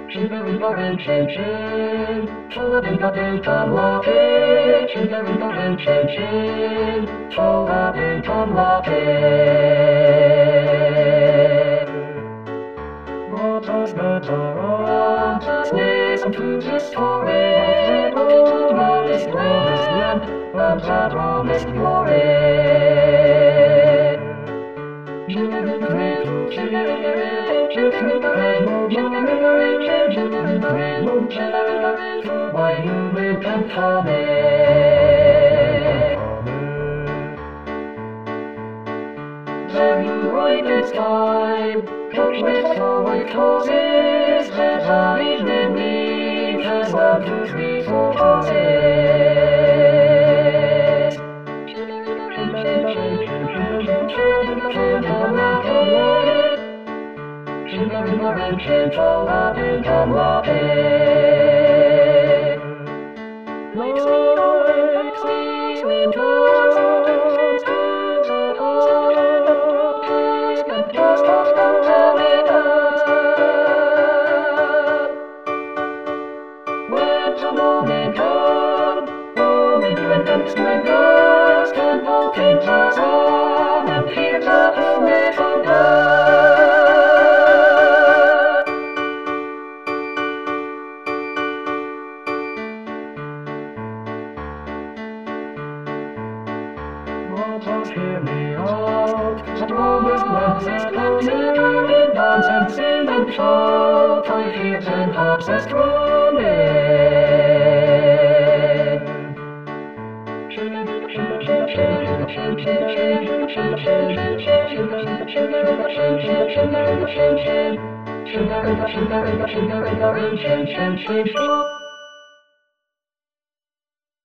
是个人的人圈圈，说点他点他拉黑，是个人的人圈圈，说他点他拉黑。What has got around? Listen to the story of the promised land, of the promised glory. The new ripeness time, complete forward causes, the time beneath has 1, 2, 3, 4 causes. When the morning comes, my girls can walk into town and hear the holy thunder. Don't hear me out, the promised land that I'll live in, dance and sing and shout, I hear 10 harps that drumming. Sugar in the